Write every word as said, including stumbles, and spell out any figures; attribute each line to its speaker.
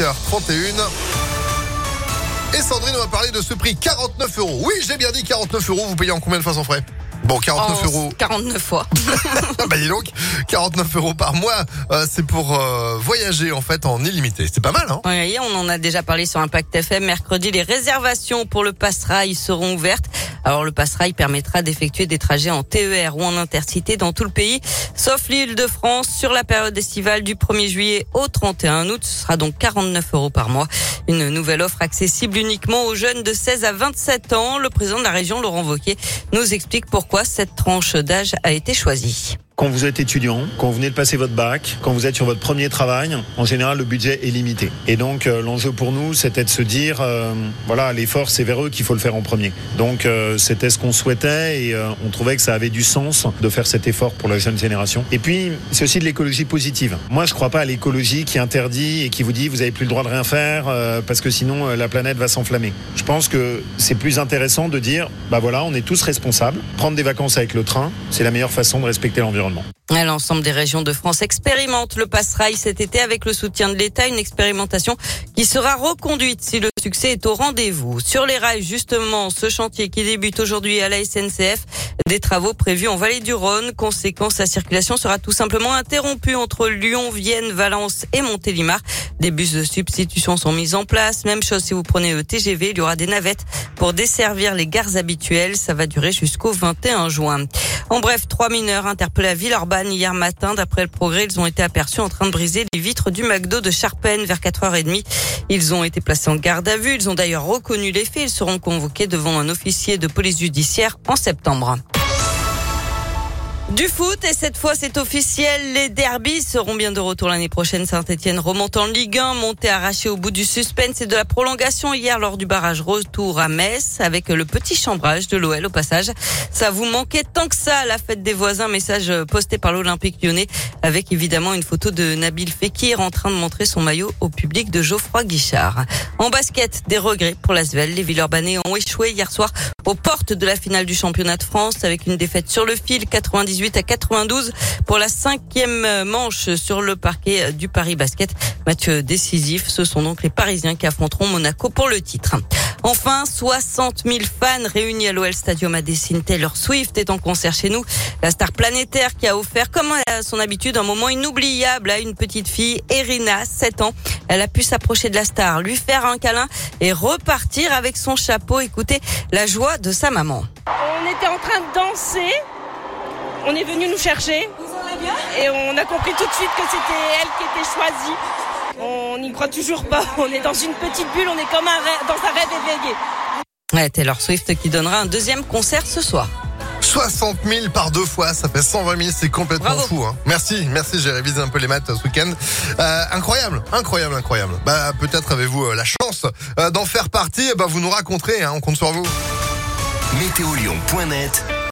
Speaker 1: heures trente et une. Et Sandrine va parler de ce prix, quarante-neuf euros. Oui, j'ai bien dit quarante-neuf euros. Vous payez en combien de fois sans frais? Bon, quarante-neuf
Speaker 2: oh,
Speaker 1: euros.
Speaker 2: quarante-neuf fois.
Speaker 1: Bah dis donc, quarante-neuf euros par mois, euh, c'est pour euh, voyager en fait en illimité. C'est pas mal, hein?
Speaker 2: Oui, on en a déjà parlé sur Impact F M. Mercredi, les réservations pour le Pass-Rail seront ouvertes. Alors le Pass-Rail permettra d'effectuer des trajets en T E R ou en intercité dans tout le pays, sauf l'Île-de-France. Sur la période estivale du premier juillet au trente et un août, ce sera donc quarante-neuf euros par mois. Une nouvelle offre accessible uniquement aux jeunes de seize à vingt-sept ans. Le président de la région, Laurent Wauquiez, nous explique pourquoi cette tranche d'âge a été choisie.
Speaker 3: Quand vous êtes étudiant, quand vous venez de passer votre bac, quand vous êtes sur votre premier travail, en général, le budget est limité. Et donc, euh, l'enjeu pour nous, c'était de se dire, euh, voilà, l'effort, c'est vers eux qu'il faut le faire en premier. Donc, euh, c'était ce qu'on souhaitait et euh, on trouvait que ça avait du sens de faire cet effort pour la jeune génération. Et puis, c'est aussi de l'écologie positive. Moi, je crois pas à l'écologie qui interdit et qui vous dit, vous avez plus le droit de rien faire euh, parce que sinon, euh, la planète va s'enflammer. Je pense que c'est plus intéressant de dire, bah voilà, on est tous responsables. Prendre des vacances avec le train, c'est la meilleure façon de respecter l'environnement.
Speaker 2: L'ensemble des régions de France expérimentent le Pass-Rail cet été avec le soutien de l'État, une expérimentation qui sera reconduite si le succès est au rendez-vous. Sur les rails, justement, ce chantier qui débute aujourd'hui à la S N C F, des travaux prévus en Vallée du Rhône. Conséquence, la circulation sera tout simplement interrompue entre Lyon, Vienne, Valence et Montélimar. Des bus de substitution sont mis en place. Même chose si vous prenez le T G V, il y aura des navettes pour desservir les gares habituelles. Ça va durer jusqu'au vingt et un juin. En bref, trois mineurs interpellés à Villeurbanne hier matin. D'après le Progrès, ils ont été aperçus en train de briser les vitres du McDo de Charpennes vers quatre heures trente. Ils ont été placés en garde à vue. Ils ont d'ailleurs reconnu les faits. Ils seront convoqués devant un officier de police judiciaire en septembre. Du foot, et cette fois c'est officiel, les derbies seront bien de retour l'année prochaine. Saint-Etienne remonte en Ligue un, montée arrachée au bout du suspense et de la prolongation hier lors du barrage retour à Metz, avec le petit chambrage de l'O L au passage. Ça vous manquait tant que ça, la fête des voisins, message posté par l'Olympique Lyonnais, avec évidemment une photo de Nabil Fekir en train de montrer son maillot au public de Geoffroy Guichard. En basket, des regrets pour l'Asvel. Les Villeurbanais ont échoué hier soir aux portes de la finale du championnat de France avec une défaite sur le fil, quatre-vingt-dix-huit à quatre-vingt-douze pour la cinquième manche sur le parquet du Paris Basket. Match décisif, ce sont donc les Parisiens qui affronteront Monaco pour le titre. Enfin, soixante mille fans réunis à l'O L Stadium à Dessine. Taylor Swift est en concert chez nous. La star planétaire qui a offert, comme à son habitude, un moment inoubliable à une petite fille, Irina, sept ans. Elle a pu s'approcher de la star, lui faire un câlin et repartir avec son chapeau. Écoutez la joie de sa maman.
Speaker 4: On était en train de danser. On est venu nous chercher et on a compris tout de suite que c'était elle qui était choisie. On n'y croit toujours pas. On est dans une petite bulle, on est comme un rêve, dans un rêve éveillé.
Speaker 2: Ouais, Taylor Swift qui donnera un deuxième concert ce soir.
Speaker 1: soixante mille par deux fois, ça fait cent vingt mille, c'est complètement
Speaker 2: Bravo.
Speaker 1: fou. Hein. Merci, merci, j'ai révisé un peu les maths ce week-end. Euh, incroyable, incroyable, incroyable. Bah, peut-être avez-vous euh, la chance euh, d'en faire partie, bah, vous nous raconterez, hein, on compte sur vous.
Speaker 5: météo lyon point net